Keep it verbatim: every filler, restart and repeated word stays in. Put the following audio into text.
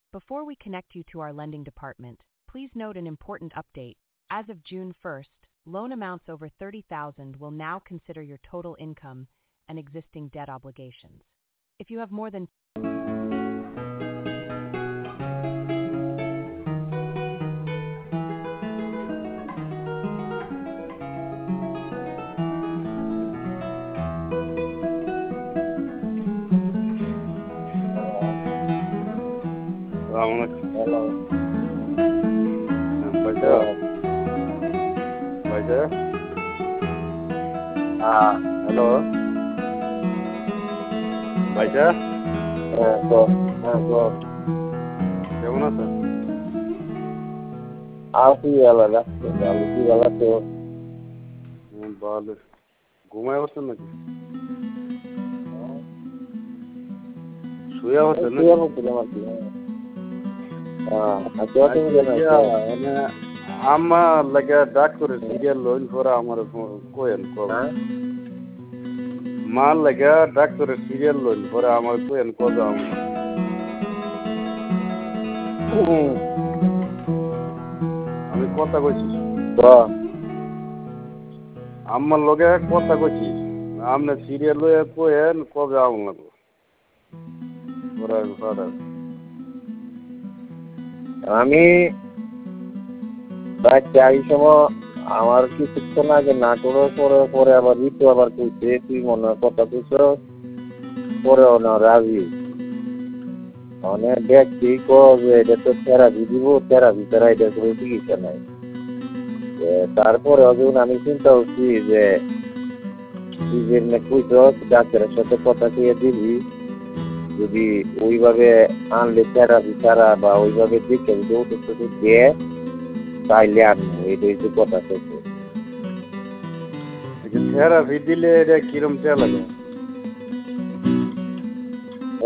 Before we connect you to our lending department, please note an important update. As of June first, loan amounts over thirty thousand will now consider your total income and existing debt obligations. If you have more than Hello. Baca, baca. Ah, Halo, baca. eh, go, eh, go. কেমন আছেন? আছি আলাদা, ভালো কি ভালো তো। হুম, ভালো। ঘুমায় পড়ছেন নাকি? শুয়ে পড়ছেন নাকি? শুয়ে পড়ছিলাম আর কি। হ্যাঁ, আচ্ছা তুমি কেন ইয়া, আছো? মানে আমার লাগে ডাক্তারের সিরিয়াল লইন করে আমার কোয়েন কবে হ্যাঁ? মার লাগে ডাক্তারের সিরিয়াল লইন করে আমার কোয়েন কবে আমার হুম, আমি কথা কইছি তো, আমার লগে কথা কইছি আপনি সিরিয়াল লইয়া কোয়েন কবে আমার লাগবে ওরা কথা আমি বাচ্চা এই সময় আমার কিছুক্ষণ আগে নাটোরের পরে পরে আবার ঋতু আবার কইছে তুই মনে হয় কথা কইছ পরেও না রাজি মানে ব্যক্তি ক যে এটা তো থেরাপি দিব থেরাপি ছাড়া এটা কোনো চিকিৎসা নাই তারপরে যখন আমি চিন্তা করছি যে তুই যেমনি কইছ ডাক্তারের সাথে কথা কইয়া দিবি যদি ওইভাবে আনলে থেরাপি ছাড়া বা ওইভাবে দেখে যদি ওষুধ টষুধ দিয়ে তাইলে আনবো এটা হচ্ছে কথা থেকে থেরাপি দিলে এটা কিরম চেয়ে লাগে